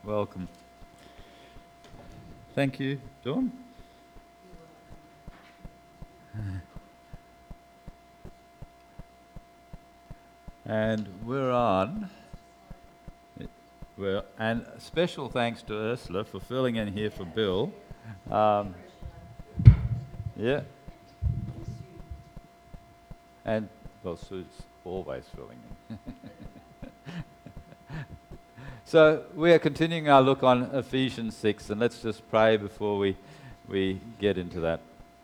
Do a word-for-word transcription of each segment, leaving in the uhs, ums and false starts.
Welcome. Thank you, Dawn. And we're on. We're, and special thanks to Ursula for filling in here for Bill. Um, yeah. And, well, Sue's always filling in. So we are continuing our look on Ephesians six, and let's just pray before we, we get into that.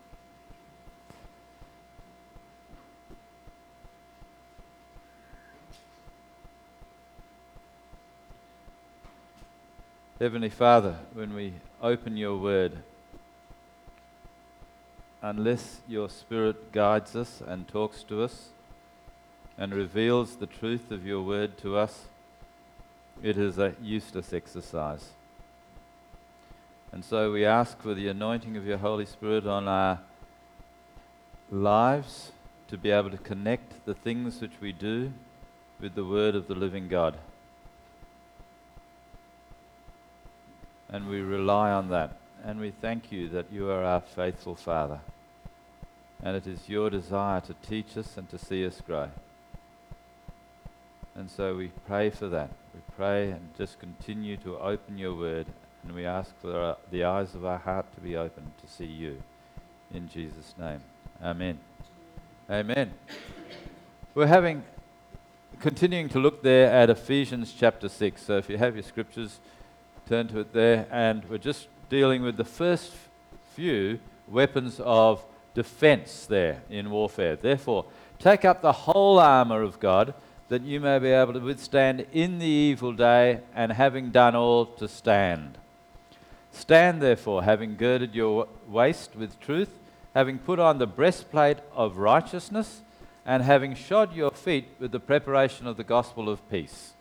Heavenly Father, when we open your word, unless your Spirit guides us and talks to us and reveals the truth of your word to us, it is a useless exercise. And so we ask for the anointing of your Holy Spirit on our lives to be able to connect the things which we do with the word of the living God. And we rely on that. And we thank you that you are our faithful Father. And it is your desire to teach us and to see us grow. And so we pray for that. We pray and just continue to open your word. And we ask for our, the eyes of our heart to be opened to see you. In Jesus' name. Amen. Amen. We're having, continuing to look there at Ephesians chapter six. So if you have your scriptures, turn to it there. And we're just dealing with the first few weapons of defense there in warfare. Therefore, take up the whole armor of God, that you may be able to withstand in the evil day, and having done all, to stand. Stand therefore, having girded your waist with truth, having put on the breastplate of righteousness, and having shod your feet with the preparation of the gospel of peace.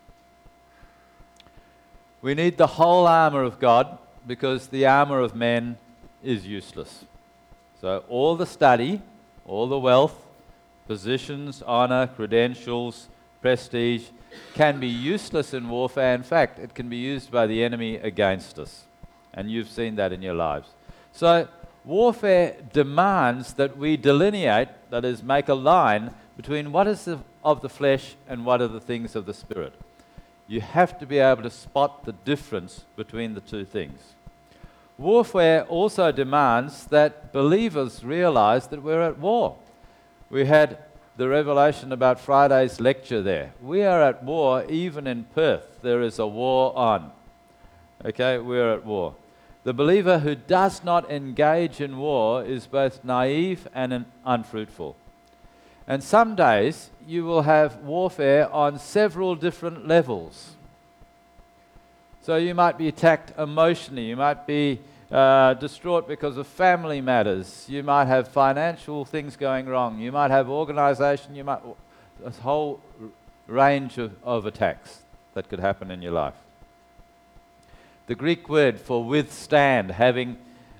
We need the whole armor of God, because the armor of men is useless. So all the study, all the wealth, positions, honor, credentials, prestige can be useless in warfare. In fact, it can be used by the enemy against us. And you've seen that in your lives. So warfare demands that we delineate, that is, make a line between what is the, of the flesh and what are the things of the Spirit. You have to be able to spot the difference between the two things. Warfare also demands that believers realize that we're at war. We had the revelation about Friday's lecture there. We are at war even in Perth. There is a war on. Okay, we're at war. The believer who does not engage in war is both naive and unfruitful. And some days you will have warfare on several different levels. So you might be attacked emotionally. You might be uh, distraught because of family matters. You might have financial things going wrong. You might have organization. You might a whole range of, of attacks that could happen in your life. The Greek word for withstand, having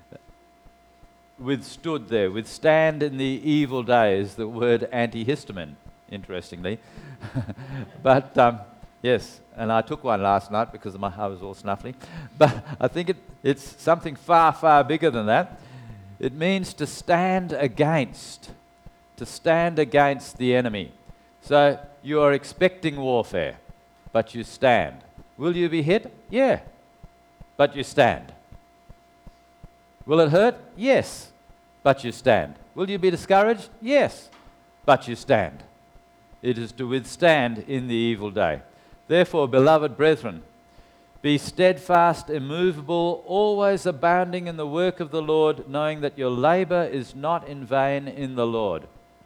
withstood there, withstand in the evil day, is the word antihistamine, interestingly. But um, yes, and I took one last night because my, I was all snuffly. But I think it, it's something far, far bigger than that. It means to stand against, to stand against the enemy. So you are expecting warfare, but you stand. Will you be hit? Yeah, but you stand. Will it hurt? Yes, but you stand. Will you be discouraged? Yes, but you stand. It is to withstand in the evil day. Therefore, beloved brethren, be steadfast, immovable, always abounding in the work of the Lord, knowing that your labor is not in vain in the Lord.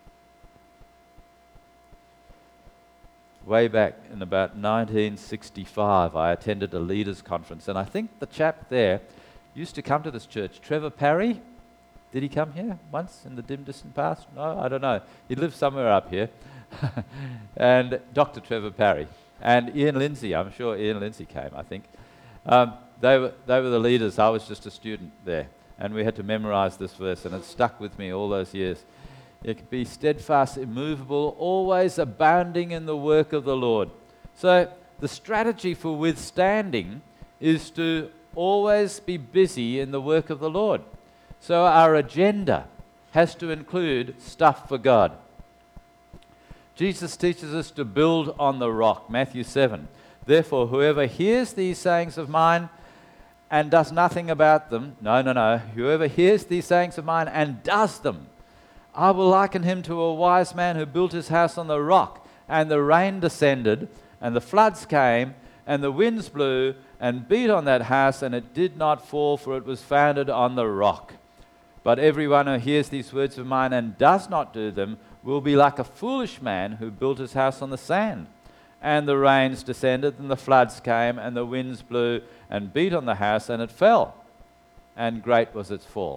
Way back in about nineteen sixty-five, I attended a leaders' conference, and I think the chap there used to come to this church, Trevor Parry. Did he come here once in the dim distant past? No, I don't know. He lived somewhere up here. And Doctor Trevor Parry. And Ian Lindsay, I'm sure Ian Lindsay came, I think. Um, they were they were the leaders. I was just a student there. And we had to memorize this verse, and it stuck with me all those years. It can be steadfast, immovable, always abounding in the work of the Lord. So the strategy for withstanding is to always be busy in the work of the Lord. So our agenda has to include stuff for God. Jesus teaches us to build on the rock, Matthew seven. Therefore, whoever hears these sayings of mine and does nothing about them, no, no, no, whoever hears these sayings of mine and does them, I will liken him to a wise man who built his house on the rock, and the rain descended, and the floods came, and the winds blew and beat on that house, and it did not fall, for it was founded on the rock. But everyone who hears these words of mine and does not do them will be like a foolish man who built his house on the sand. And the rains descended, and the floods came, and the winds blew and beat on the house, and it fell, and great was its fall.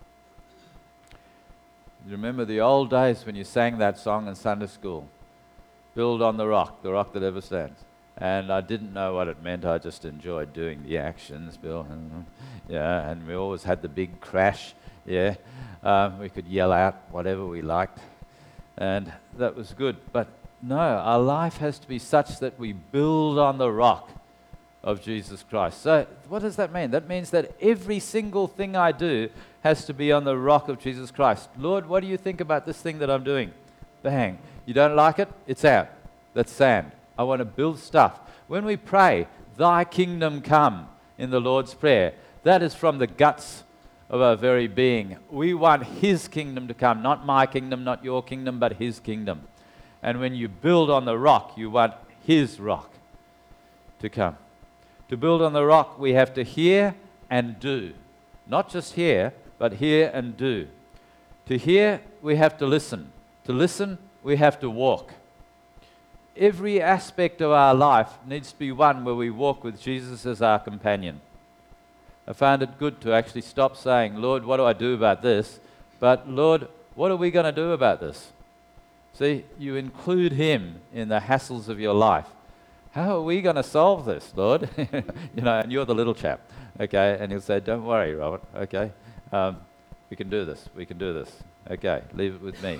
You remember the old days when you sang that song in Sunday school? Build on the rock, the rock that ever stands. And I didn't know what it meant. I just enjoyed doing the actions, Bill. Yeah, and we always had the big crash. Yeah, um, we could yell out whatever we liked, and that was good. But no, our life has to be such that we build on the rock of Jesus Christ. So what does that mean? That means that every single thing I do has to be on the rock of Jesus Christ. Lord, what do you think about this thing that I'm doing? Bang. You don't like it? It's out. That's sand. I want to build stuff. When we pray, thy kingdom come in the Lord's Prayer, that is from the guts of our very being. We want his kingdom to come, not my kingdom, not your kingdom, but his kingdom. And when you build on the rock, you want his rock to come. To build on the rock, we have to hear and do. Not just hear, but hear and do. To hear, we have to listen. To listen, we have to walk. Every aspect of our life needs to be one where we walk with Jesus as our companion. I found it good to actually stop saying, Lord, what do I do about this? But Lord, what are we going to do about this? See, you include him in the hassles of your life. How are we going to solve this, Lord? You know, and you're the little chap, okay? And he'll say, don't worry, Robert, okay? Um, we can do this, we can do this. Okay, leave it with me.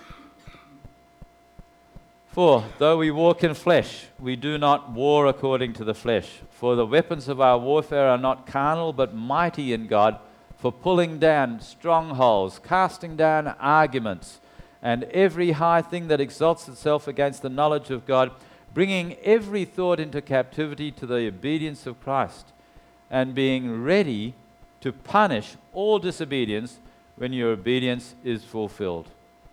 For though we walk in flesh, we do not war according to the flesh. For the weapons of our warfare are not carnal, but mighty in God, for pulling down strongholds, casting down arguments, and every high thing that exalts itself against the knowledge of God, bringing every thought into captivity to the obedience of Christ, and being ready to punish all disobedience when your obedience is fulfilled.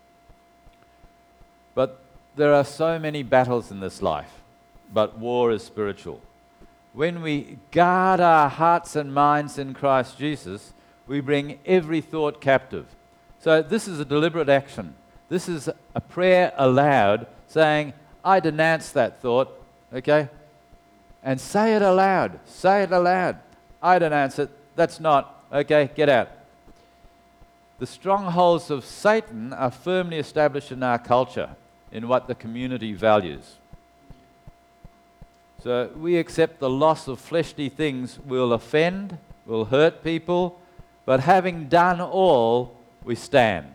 But there are so many battles in this life, but war is spiritual. When we guard our hearts and minds in Christ Jesus, we bring every thought captive. So this is a deliberate action. This is a prayer aloud saying, I denounce that thought, okay? And say it aloud. Say it aloud. I denounce it. That's not, okay? Get out. The strongholds of Satan are firmly established in our culture, in what the community values. So we accept the loss of fleshly things will offend, will hurt people, but having done all, we stand.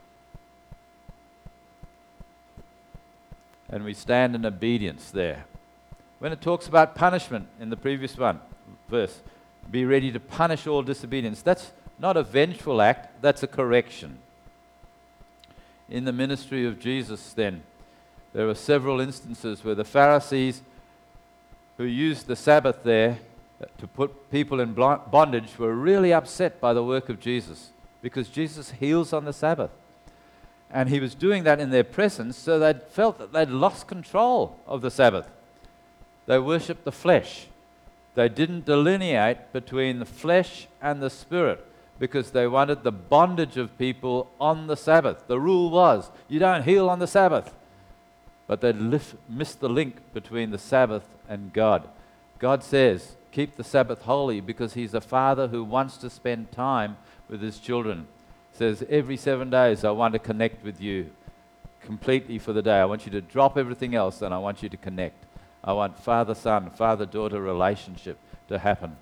And we stand in obedience there. When it talks about punishment in the previous one, verse, be ready to punish all disobedience, that's not a vengeful act, that's a correction. In the ministry of Jesus then, there were several instances where the Pharisees who used the Sabbath there to put people in bondage were really upset by the work of Jesus, because Jesus heals on the Sabbath. And he was doing that in their presence, so they felt that they'd lost control of the Sabbath. They worshipped the flesh. They didn't delineate between the flesh and the spirit, because they wanted the bondage of people on the Sabbath. The rule was, you don't heal on the Sabbath. But they missed the link between the Sabbath and God. God says, keep the Sabbath holy, because he's a father who wants to spend time with his children. He says, every seven days I want to connect with you completely for the day. I want you to drop everything else and I want you to connect. I want father-son, father-daughter relationship to happen.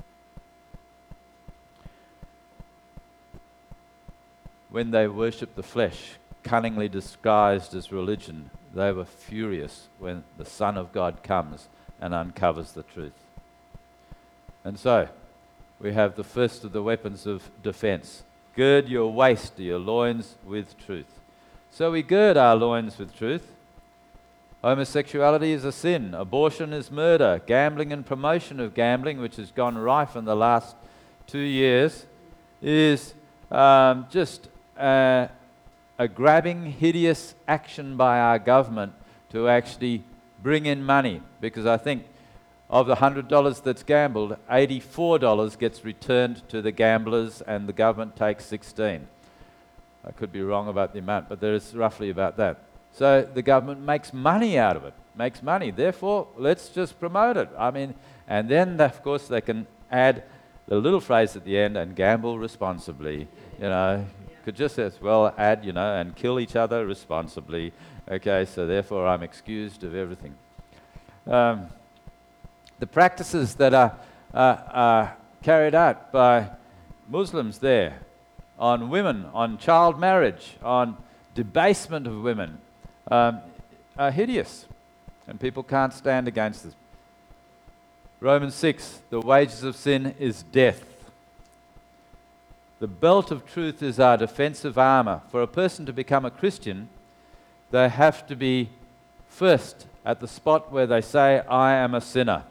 When they worshipped the flesh, cunningly disguised as religion, they were furious when the Son of God comes and uncovers the truth. And so, we have the first of the weapons of defense. Gird your waist, your loins with truth. So we gird our loins with truth. Homosexuality is a sin. Abortion is murder. Gambling and promotion of gambling, which has gone rife in the last two years, is um, just uh, a grabbing, hideous action by our government to actually bring in money. Because I think of the one hundred dollars that's gambled, eighty-four dollars gets returned to the gamblers and the government takes sixteen. I could be wrong about the amount, but there is roughly about that. So the government makes money out of it, makes money. Therefore, let's just promote it. I mean, and then, of course, they can add the little phrase at the end, and gamble responsibly. You know, could just as well add, you know, and kill each other responsibly. Okay, so therefore I'm excused of everything. Um, the practices that are, uh, are carried out by Muslims there on women, on child marriage, on debasement of women, um, are hideous, and people can't stand against this. Romans six, the wages of sin is death. The belt of truth is our defensive armor. For a person to become a Christian, they have to be first at the spot where they say, I am a sinner.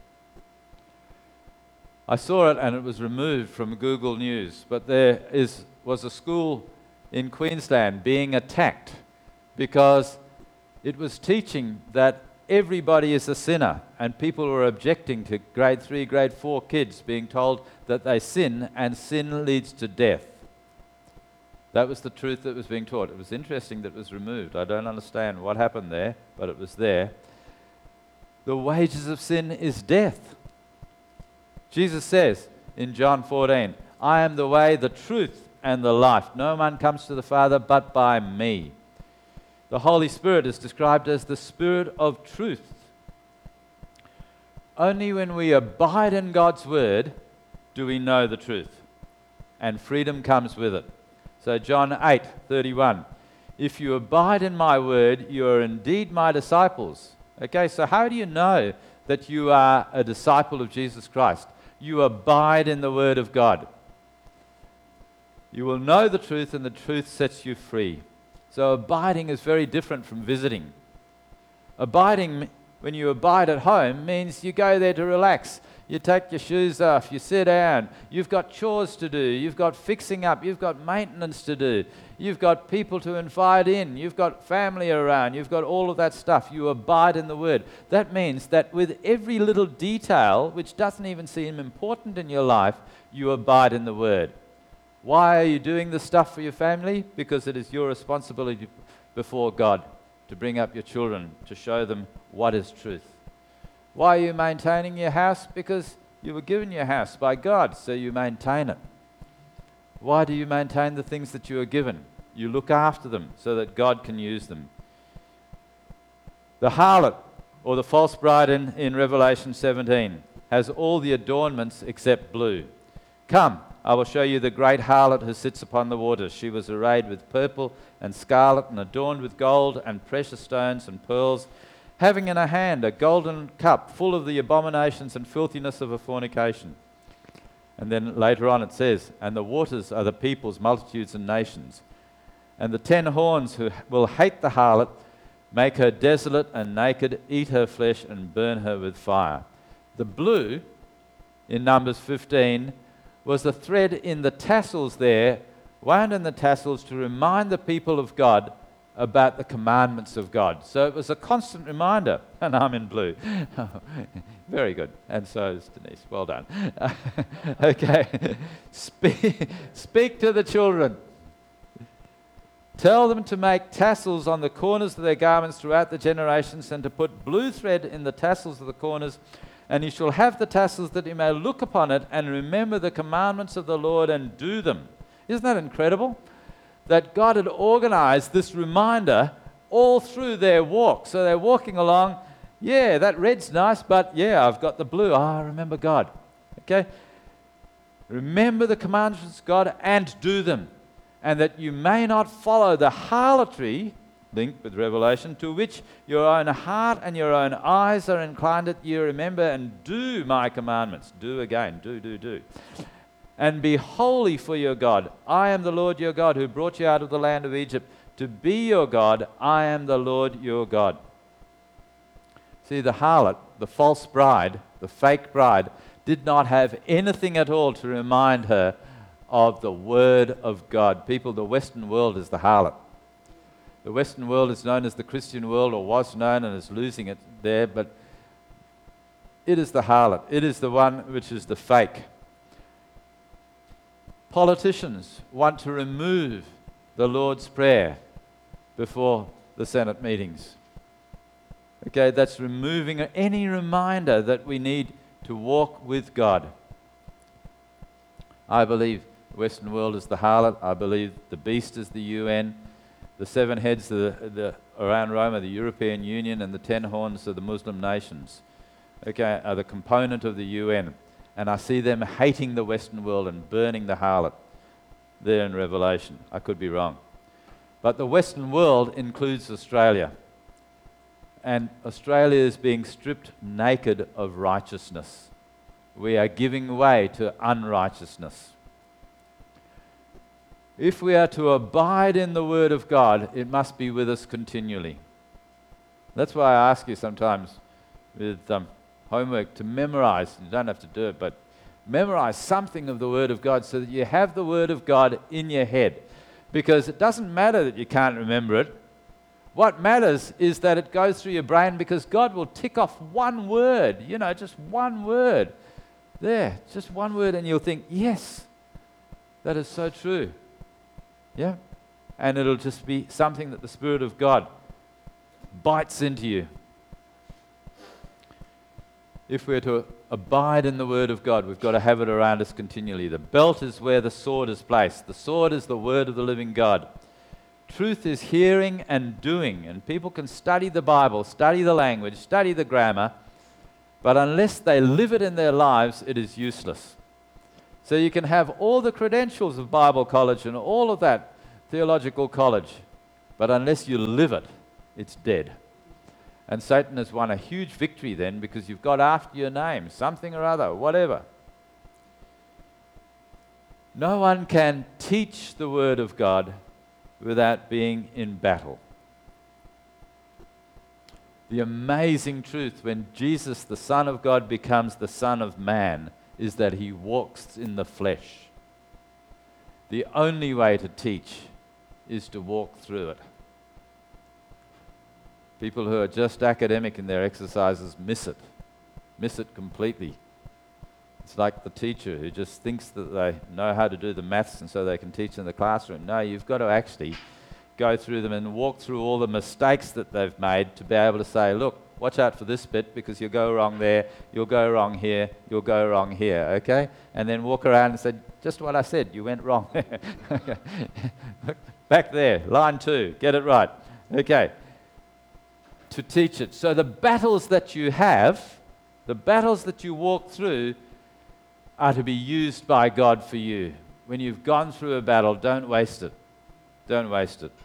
I saw it and it was removed from Google News, but there is was a school in Queensland being attacked because it was teaching that everybody is a sinner, and people were objecting to grade three, grade four kids being told that they sin, and sin leads to death. That was the truth that was being taught. It was interesting that it was removed. I don't understand what happened there, but it was there. The wages of sin is death. Jesus says in John fourteen, I am the way, the truth, and the life. No one comes to the Father but by me. The Holy Spirit is described as the Spirit of truth. Only when we abide in God's Word do we know the truth, and freedom comes with it. So John eight thirty-one, if you abide in my word, you are indeed my disciples. Okay, so how do you know that you are a disciple of Jesus Christ? You abide in the word of God. You will know the truth, and the truth sets you free. So abiding is very different from visiting. Abiding, when you abide at home, means you go there to relax. You take your shoes off, you sit down, you've got chores to do, you've got fixing up, you've got maintenance to do, you've got people to invite in, you've got family around, you've got all of that stuff. You abide in the Word. That means that with every little detail, which doesn't even seem important in your life, you abide in the Word. Why are you doing this stuff for your family? Because it is your responsibility before God to bring up your children, to show them what is truth. Why are you maintaining your house? Because you were given your house by God, so you maintain it. Why do you maintain the things that you are given? You look after them so that God can use them. The harlot, or the false bride in, in Revelation seventeen, has all the adornments except blue. Come, I will show you the great harlot who sits upon the waters. She was arrayed with purple and scarlet and adorned with gold and precious stones and pearls, having in her hand a golden cup full of the abominations and filthiness of her fornication. And then later on it says, and the waters are the peoples, multitudes, and nations. And the ten horns who will hate the harlot, make her desolate and naked, eat her flesh, and burn her with fire. The blue, in Numbers fifteen, was the thread in the tassels there, wound in the tassels to remind the people of God about the commandments of God. So it was a constant reminder, and I'm in blue. Very good, and so is Denise. Well done. Okay, speak, speak to the children. Tell them to make tassels on the corners of their garments throughout the generations, and to put blue thread in the tassels of the corners. And you shall have the tassels that you may look upon it and remember the commandments of the Lord and do them. Isn't that incredible? That God had organized this reminder all through their walk. So they're walking along, yeah, that red's nice, but yeah, I've got the blue. Ah, remember God. Okay? Remember the commandments of God and do them. And that you may not follow the harlotry link with Revelation, to which your own heart and your own eyes are inclined that you remember and do my commandments. Do again, do, do, do. And be holy for your God. I am the Lord your God who brought you out of the land of Egypt. To be your God, I am the Lord your God. See, the harlot, the false bride, the fake bride, did not have anything at all to remind her of the Word of God. People, the Western world is the harlot. The Western world is known as the Christian world, or was known, and is losing it there, but it is the harlot. It is the one which is the fake. Politicians want to remove the Lord's Prayer before the Senate meetings. Okay, that's removing any reminder that we need to walk with God. I believe the Western world is the harlot. I believe the beast is the U N. The seven heads of the, the, around Rome are the European Union, and the ten horns are the Muslim nations. Okay, are the component of the U N. And I see them hating the Western world and burning the harlot there in Revelation. I could be wrong. But the Western world includes Australia. And Australia is being stripped naked of righteousness. We are giving way to unrighteousness. If we are to abide in the Word of God, it must be with us continually. That's why I ask you sometimes with um, homework to memorize. You don't have to do it, but memorize something of the Word of God so that you have the Word of God in your head. Because it doesn't matter that you can't remember it. What matters is that it goes through your brain, because God will tick off one word, you know, just one word. There, just one word, and you'll think, yes, that is so true. Yeah? And it'll just be something that the Spirit of God bites into you. If we're to abide in the Word of God, we've got to have it around us continually. The belt is where the sword is placed. The sword is the Word of the living God. Truth is hearing and doing, and people can study the Bible, study the language, study the grammar, but unless they live it in their lives, it is useless. So you can have all the credentials of Bible college and all of that theological college, but unless you live it, it's dead. And Satan has won a huge victory then, because you've got after your name, something or other, whatever. No one can teach the Word of God without being in battle. The amazing truth when Jesus, the Son of God, becomes the Son of Man is that he walks in the flesh. The only way to teach is to walk through it. People who are just academic in their exercises miss it, miss it completely. It's like the teacher who just thinks that they know how to do the maths and so they can teach in the classroom. No, you've got to actually go through them and walk through all the mistakes that they've made to be able to say, look, watch out for this bit because you'll go wrong there, you'll go wrong here, you'll go wrong here, okay? And then walk around and say, just what I said, you went wrong. Back there, line two, get it right. Okay, to teach it. So the battles that you have, the battles that you walk through, are to be used by God for you. When you've gone through a battle, don't waste it. Don't waste it.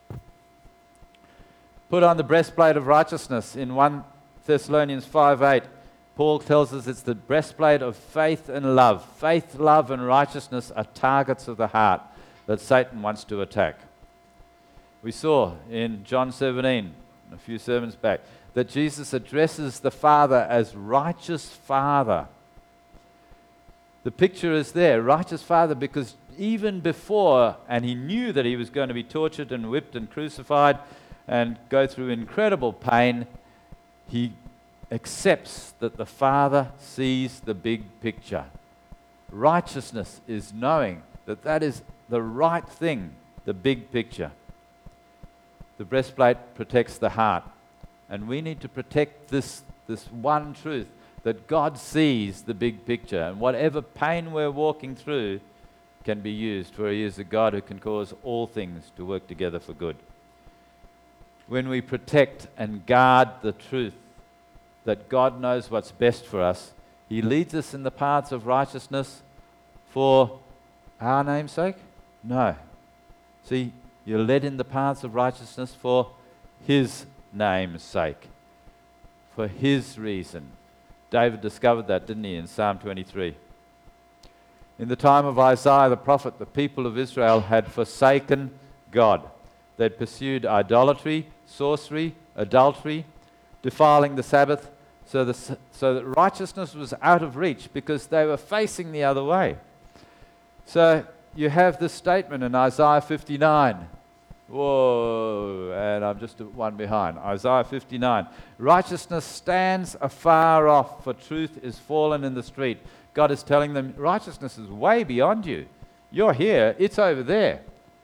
Put on the breastplate of righteousness. In First Thessalonians five eight, Paul tells us it's the breastplate of faith and love. Faith, love, and righteousness are targets of the heart that Satan wants to attack. We saw in John seventeen, a few sermons back, that Jesus addresses the Father as righteous Father. The picture is there, righteous Father, because even before, and he knew that he was going to be tortured and whipped and crucified and go through incredible pain, he accepts that the Father sees the big picture. Righteousness is knowing that that is the right thing, the big picture. The breastplate protects the heart, and we need to protect this, this one truth, that God sees the big picture, and whatever pain we're walking through can be used, for he is a God who can cause all things to work together for good. When we protect and guard the truth that God knows what's best for us, he leads us in the paths of righteousness for our name's sake? No. See, you're led in the paths of righteousness for his name's sake, for his reason. David discovered that, didn't he, in Psalm twenty-three? In the time of Isaiah the prophet, the people of Israel had forsaken God. They'd pursued idolatry, sorcery, adultery, defiling the Sabbath, so, the, so that righteousness was out of reach because they were facing the other way. So you have this statement in Isaiah fifty-nine. Whoa, and I'm just one behind. Isaiah fifty-nine. Righteousness stands afar off, for truth is fallen in the street. God is telling them, righteousness is way beyond you. You're here, it's over there.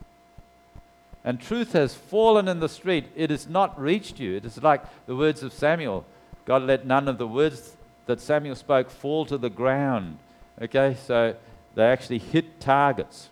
And truth has fallen in the street. It has not reached you. It is like the words of Samuel. God let none of the words that Samuel spoke fall to the ground. Okay, so they actually hit targets.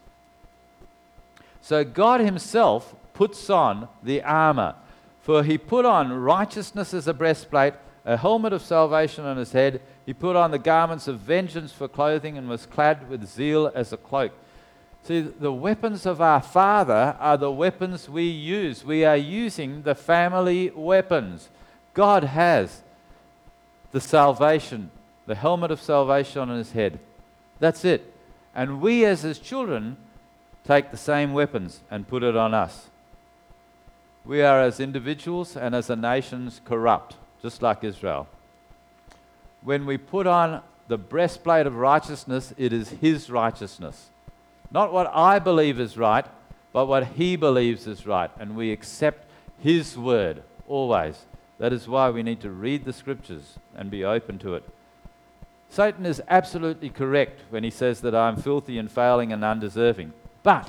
So God himself puts on the armor. For he put on righteousness as a breastplate, a helmet of salvation on his head. He put on the garments of vengeance for clothing and was clad with zeal as a cloak. See, the weapons of our Father are the weapons we use. We are using the family weapons. God has the salvation, the helmet of salvation on his head. That's it. And we as his children take the same weapons and put it on us. We are as individuals and as a nations corrupt, just like Israel. When we put on the breastplate of righteousness, it is his righteousness. Not what I believe is right, but what he believes is right. And we accept his word always. That is why we need to read the scriptures and be open to it. Satan is absolutely correct when he says that I am filthy and failing and undeserving. But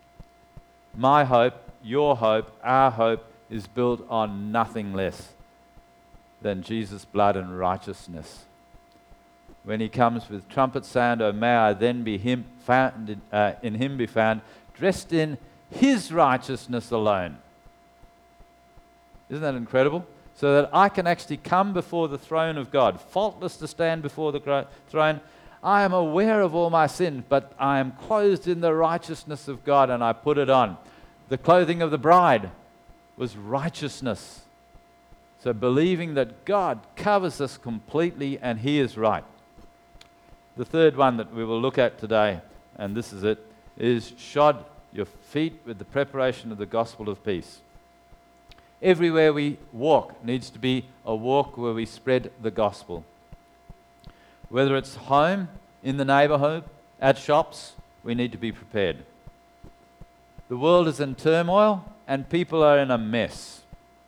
my hope, your hope, our hope is built on nothing less than Jesus' blood and righteousness. When he comes with trumpet sound, O may I then be him found, uh, in him be found, dressed in his righteousness alone. Isn't that incredible? So that I can actually come before the throne of God, faultless to stand before the gro- throne. I am aware of all my sins, but I am clothed in the righteousness of God, and I put it on. The clothing of the bride was righteousness. So believing that God covers us completely and he is right. The third one that we will look at today, and this is it, is shod your feet with the preparation of the gospel of peace. Everywhere we walk needs to be a walk where we spread the gospel. Whether it's home, in the neighborhood, at shops, we need to be prepared. The world is in turmoil and people are in a mess.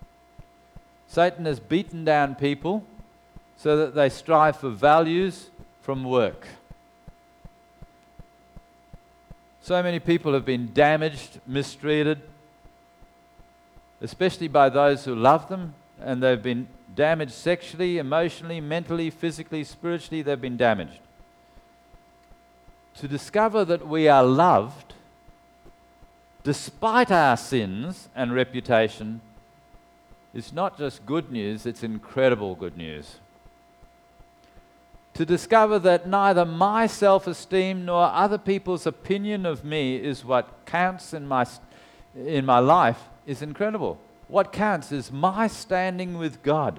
Satan has beaten down people so that they strive for values from work. So many people have been damaged, mistreated, especially by those who love them, and they've been damaged sexually, emotionally, mentally, physically, spiritually. They've been damaged. To discover that we are loved despite our sins and reputation is not just good news, it's incredible good news. To discover that neither my self-esteem nor other people's opinion of me is what counts in my, in my life is incredible. What counts is my standing with God.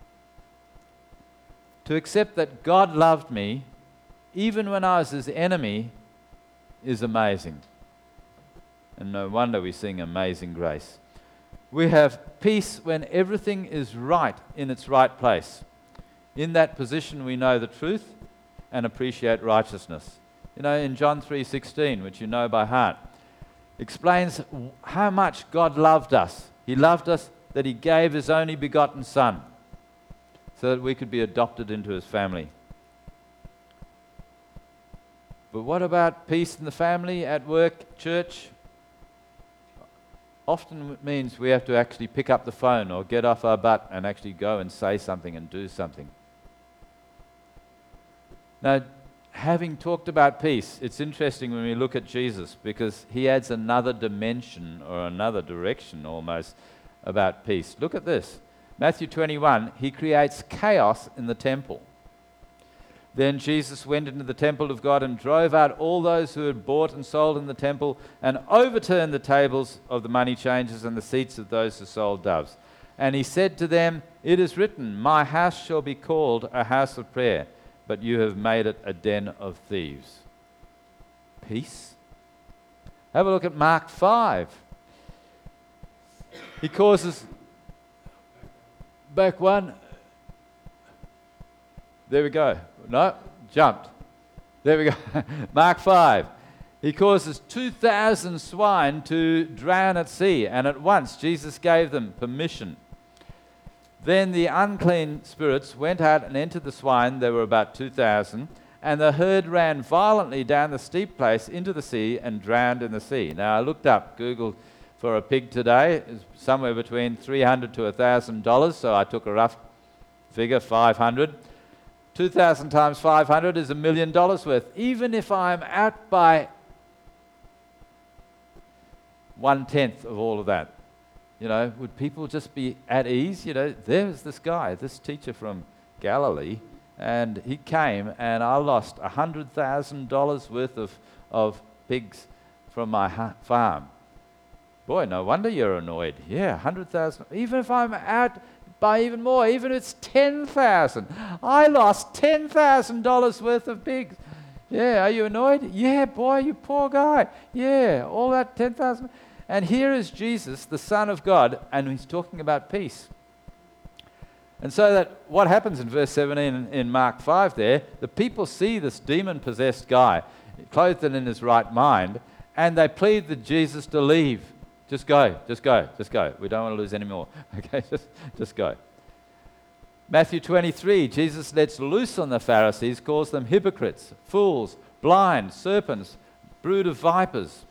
To accept that God loved me, even when I was his enemy, is amazing. And no wonder we sing Amazing Grace. We have peace when everything is right in its right place. In that position we know the truth and appreciate righteousness. You know, in John three sixteen, which you know by heart, explains how much God loved us. He loved us that he gave his only begotten Son so that we could be adopted into his family. But what about peace in the family, at work, church? Often it means we have to actually pick up the phone or get off our butt and actually go and say something and do something. Now, having talked about peace, it's interesting when we look at Jesus because he adds another dimension or another direction almost about peace. Look at this. Matthew twenty-one, he creates chaos in the temple. Then Jesus went into the temple of God and drove out all those who had bought and sold in the temple and overturned the tables of the money changers and the seats of those who sold doves. And he said to them, "It is written, my house shall be called a house of prayer, but you have made it a den of thieves." Peace. Have a look at Mark five. He causes... Back one. There we go. No, jumped. There we go. Mark five. He causes two thousand swine to drown at sea, and at once Jesus gave them permission. Then the unclean spirits went out and entered the swine. There were about two thousand, and the herd ran violently down the steep place into the sea and drowned in the sea. Now I looked up, Googled for a pig today, it's somewhere between three hundred to one thousand dollars, so I took a rough figure, five hundred. two thousand times five hundred is a million dollars worth. Even if I'm out by one-tenth of all of that, you know, would people just be at ease? You know, there's this guy, this teacher from Galilee, and he came and I lost one hundred thousand dollars worth of, of pigs from my ha- farm. Boy, no wonder you're annoyed. Yeah, one hundred thousand. Even if I'm out by even more, even if it's ten thousand. I lost ten thousand dollars worth of pigs. Yeah, are you annoyed? Yeah, boy, you poor guy. Yeah, all that ten thousand. And here is Jesus, the Son of God, and he's talking about peace. And so that what happens in verse seventeen in, in Mark five there, the people see this demon-possessed guy, clothed and in his right mind, and they plead with Jesus to leave. Just go, just go, just go. We don't want to lose any more. Okay, just, just go. Matthew twenty-three, Jesus lets loose on the Pharisees, calls them hypocrites, fools, blind, serpents, brood of vipers.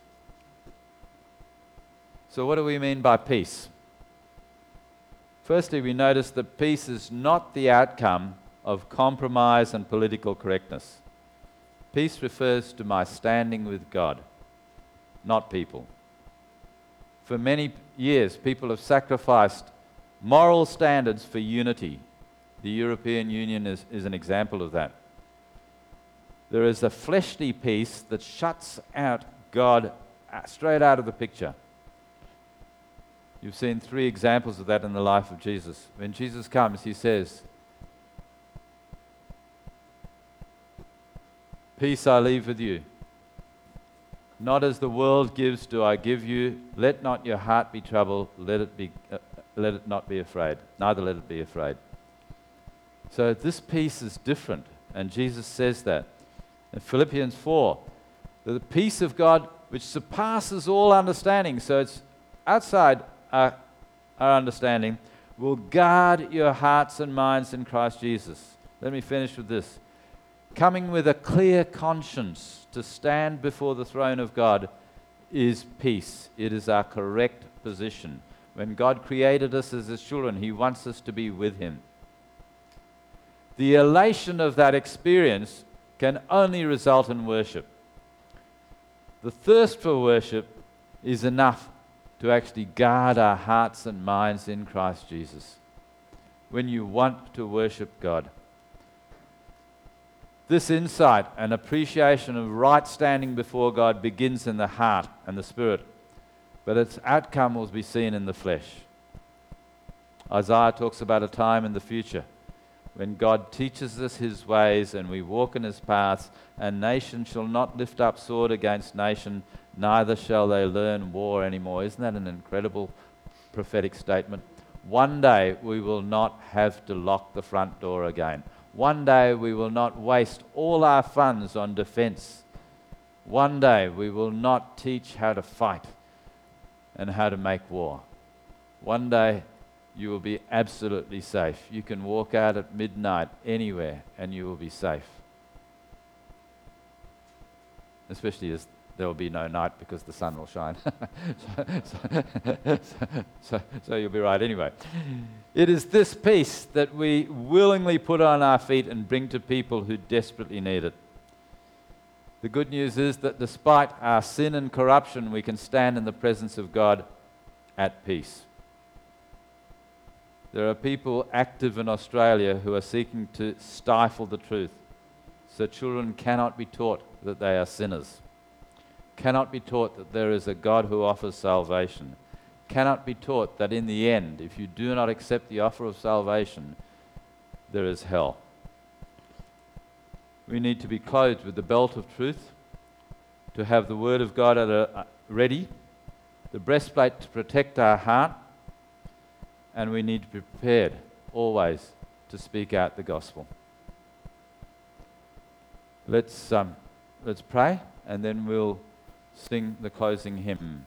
So what do we mean by peace? Firstly, we notice that peace is not the outcome of compromise and political correctness. Peace refers to my standing with God, not people. For many years, people have sacrificed moral standards for unity. The European Union is, is an example of that. There is a fleshly peace that shuts out God straight out of the picture. You've seen three examples of that in the life of Jesus. When Jesus comes, he says, "Peace I leave with you. Not as the world gives do I give you. Let not your heart be troubled. Let it be, uh, let it not be afraid. Neither let it be afraid." So this peace is different, and Jesus says that. In Philippians four, the peace of God which surpasses all understanding, so it's outside our, our understanding, will guard your hearts and minds in Christ Jesus. Let me finish with this. Coming with a clear conscience to stand before the throne of God is peace. It is our correct position. When God created us as His children, He wants us to be with Him. The elation of that experience can only result in worship. The thirst for worship is enough to actually guard our hearts and minds in Christ Jesus. When you want to worship God, this insight and appreciation of right standing before God begins in the heart and the spirit, but its outcome will be seen in the flesh. Isaiah talks about a time in the future when God teaches us His ways and we walk in His paths, and nation shall not lift up sword against nation, neither shall they learn war anymore. Isn't that an incredible prophetic statement? One day we will not have to lock the front door again. One day we will not waste all our funds on defense. One day we will not teach how to fight and how to make war. One day you will be absolutely safe. You can walk out at midnight anywhere and you will be safe. Especially as there will be no night because the sun will shine. so, so, so, so you'll be right anyway. It is this peace that we willingly put on our feet and bring to people who desperately need it. The good news is that despite our sin and corruption, we can stand in the presence of God at peace. There are people active in Australia who are seeking to stifle the truth, so children cannot be taught that they are sinners, cannot be taught that there is a God who offers salvation, cannot be taught that in the end, if you do not accept the offer of salvation, there is hell. We need to be clothed with the belt of truth, to have the Word of God at a, uh, ready, the breastplate to protect our heart, and we need to be prepared always to speak out the gospel. Let's um, let's pray, and then we'll sing the closing hymn.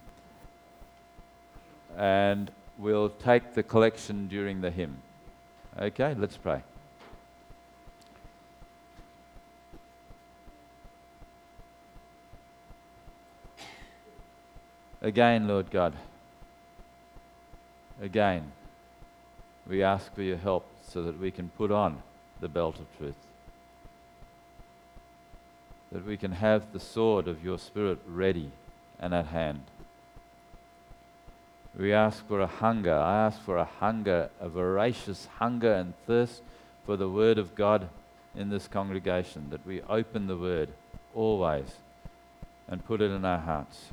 And we'll take the collection during the hymn. Okay, let's pray. Again, Lord God, again, we ask for your help so that we can put on the belt of truth, that we can have the sword of your Spirit ready and at hand. We ask for a hunger, I ask for a hunger, a voracious hunger and thirst for the Word of God in this congregation, that we open the Word always and put it in our hearts.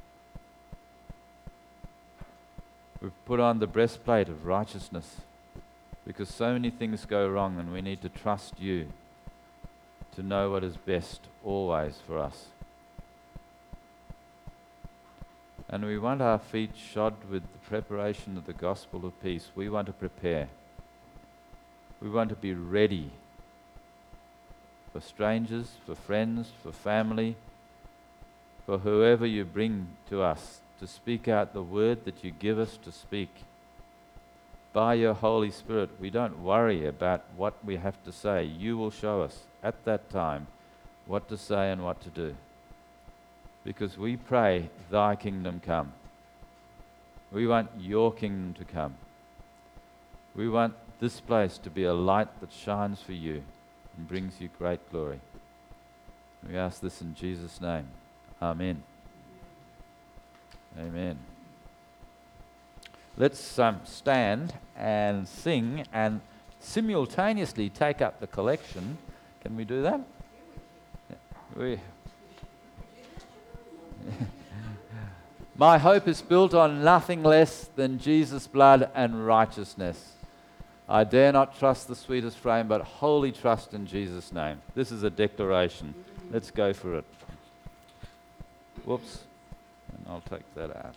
We've put on the breastplate of righteousness because so many things go wrong, and we need to trust you to know what is best always for us. And we want our feet shod with the preparation of the gospel of peace. We want to prepare. We want to be ready for strangers, for friends, for family, for whoever you bring to us, to speak out the word that you give us to speak. By your Holy Spirit, we don't worry about what we have to say. You will show us at that time what to say and what to do. Because we pray, thy kingdom come. We want your kingdom to come. We want this place to be a light that shines for you and brings you great glory. We ask this in Jesus' name. Amen. Amen. Let's um, stand and sing and simultaneously take up the collection. Can we do that? Yeah. We My hope is built on nothing less than Jesus' blood and righteousness. I dare not trust the sweetest frame, but wholly trust in Jesus' name. This is a declaration. Let's go for it. Whoops. And I'll take that out.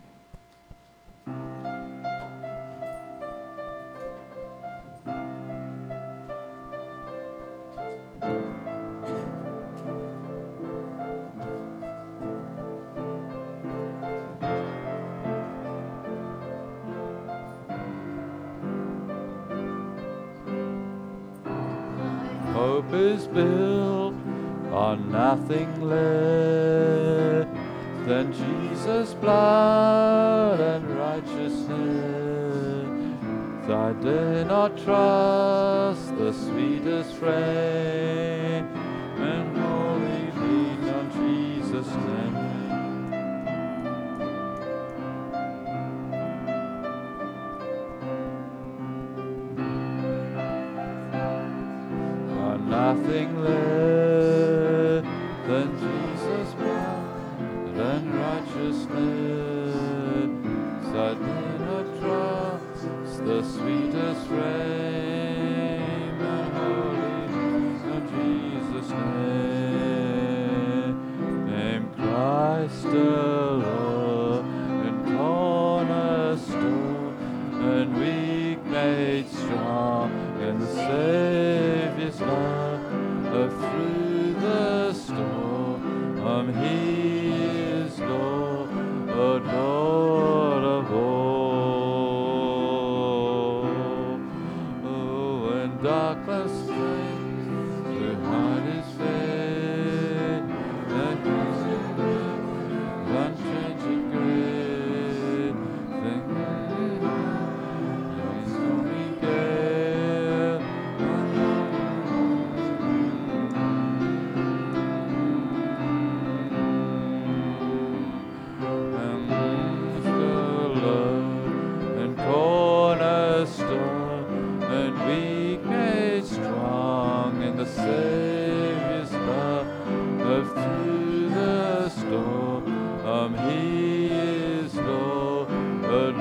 Hope is built on nothing less than Jesus' blood and righteousness. I dare not trust the sweetest frame, and wholly lean on Jesus' name. On nothing less than Jesus' blood and righteousness, I dare not trust the sweetest frame, and wholly on Jesus' name. Name Christ alone, and cornerstone, and weak made strong in the Saviour's love. Of through the storm, um, He is Lord, oh Lord of all. Oh, when darkness fades behind His face, and His unchanging grace, then His only gale. And cornerstone, and weak made strong in the Saviour's love. Of through the storm, um, He is Lord, oh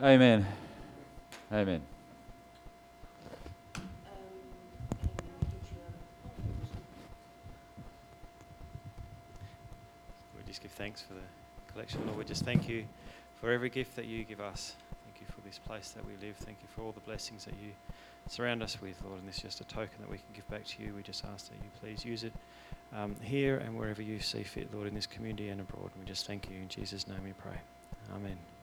Amen. Amen. We just give thanks for the collection. Lord, we just thank you for every gift that you give us. Thank you for this place that we live. Thank you for all the blessings that you surround us with, Lord. And this is just a token that we can give back to you. We just ask that you please use it um, here and wherever you see fit, Lord, in this community and abroad. We just thank you. In Jesus' name we pray. Amen.